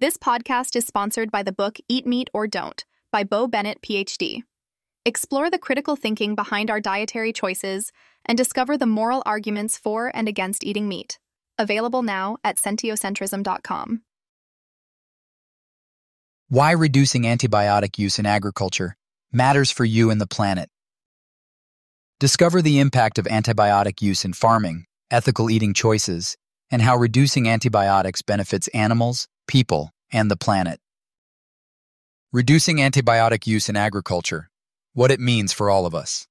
This podcast is sponsored by the book Eat Meat or Don't by Bo Bennett, PhD. Explore the critical thinking behind our dietary choices and discover the moral arguments for and against eating meat. Available now at sentiocentrism.com. Why reducing antibiotic use in agriculture matters for you and the planet. Discover the impact of antibiotic use in farming, ethical eating choices, and how reducing antibiotics benefits animals, people, and the planet. Reducing antibiotic use in agriculture, what it means for all of us.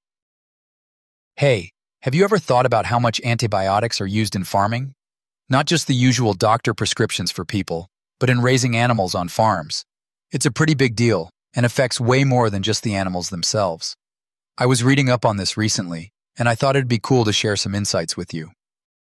Hey, have you ever thought about how much antibiotics are used in farming? Not just the usual doctor prescriptions for people, but in raising animals on farms. It's a pretty big deal and affects way more than just the animals themselves. I was reading up on this recently, and I thought it'd be cool to share some insights with you.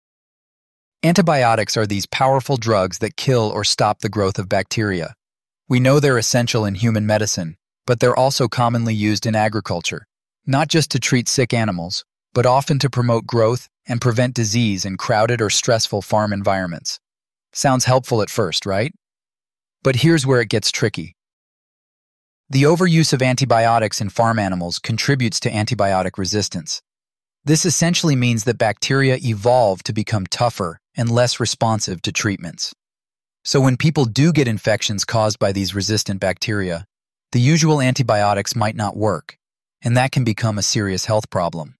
Antibiotics are these powerful drugs that kill or stop the growth of bacteria. We know they're essential in human medicine, but they're also commonly used in agriculture, not just to treat sick animals, but often to promote growth and prevent disease in crowded or stressful farm environments. Sounds helpful at first, right? But here's where it gets tricky. The overuse of antibiotics in farm animals contributes to antibiotic resistance. This essentially means that bacteria evolve to become tougher and less responsive to treatments. So when people do get infections caused by these resistant bacteria, the usual antibiotics might not work, and that can become a serious health problem.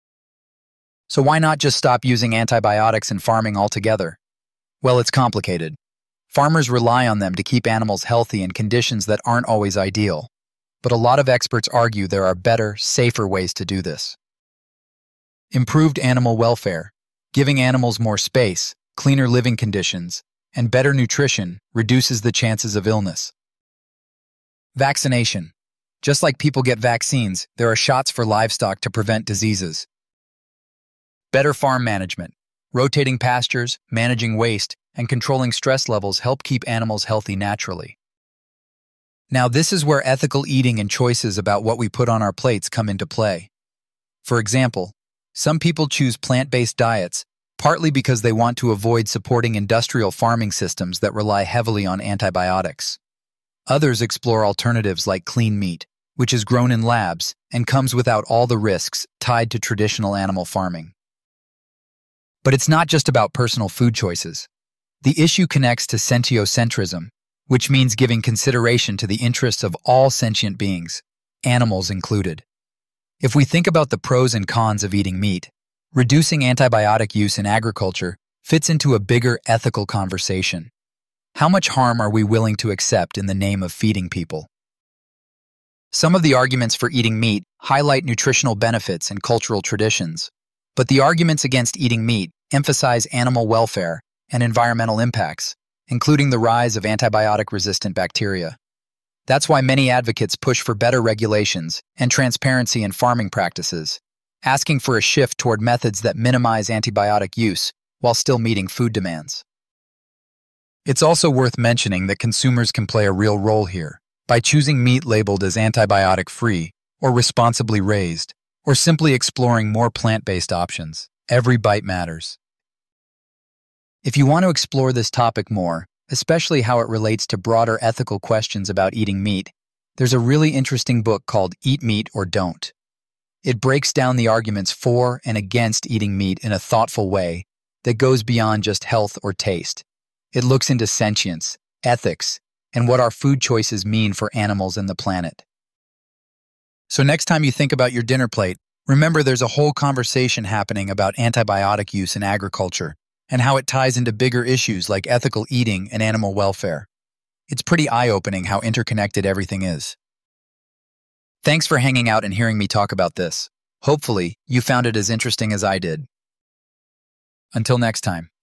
So why not just stop using antibiotics in farming altogether? Well, it's complicated. Farmers rely on them to keep animals healthy in conditions that aren't always ideal, but a lot of experts argue there are better, safer ways to do this. Improved animal welfare, giving animals more space, cleaner living conditions, and better nutrition reduces the chances of illness. Vaccination. Just like people get vaccines, there are shots for livestock to prevent diseases. Better farm management. Rotating pastures, managing waste, and controlling stress levels help keep animals healthy naturally. Now, this is where ethical eating and choices about what we put on our plates come into play. For example, some people choose plant-based diets, partly because they want to avoid supporting industrial farming systems that rely heavily on antibiotics. Others explore alternatives like clean meat, which is grown in labs and comes without all the risks tied to traditional animal farming. But it's not just about personal food choices. The issue connects to sentiocentrism, which means giving consideration to the interests of all sentient beings, animals included. If we think about the pros and cons of eating meat, reducing antibiotic use in agriculture fits into a bigger ethical conversation. How much harm are we willing to accept in the name of feeding people? Some of the arguments for eating meat highlight nutritional benefits and cultural traditions, but the arguments against eating meat emphasize animal welfare and environmental impacts, including the rise of antibiotic-resistant bacteria. That's why many advocates push for better regulations and transparency in farming practices, asking for a shift toward methods that minimize antibiotic use while still meeting food demands. It's also worth mentioning that consumers can play a real role here by choosing meat labeled as antibiotic-free or responsibly raised, or simply exploring more plant-based options. Every bite matters. If you want to explore this topic more, especially how it relates to broader ethical questions about eating meat, there's a really interesting book called Eat Meat or Don't. It breaks down the arguments for and against eating meat in a thoughtful way that goes beyond just health or taste. It looks into sentience, ethics, and what our food choices mean for animals and the planet. So next time you think about your dinner plate, remember there's a whole conversation happening about antibiotic use in agriculture and how it ties into bigger issues like ethical eating and animal welfare. It's pretty eye-opening how interconnected everything is. Thanks for hanging out and hearing me talk about this. Hopefully, you found it as interesting as I did. Until next time.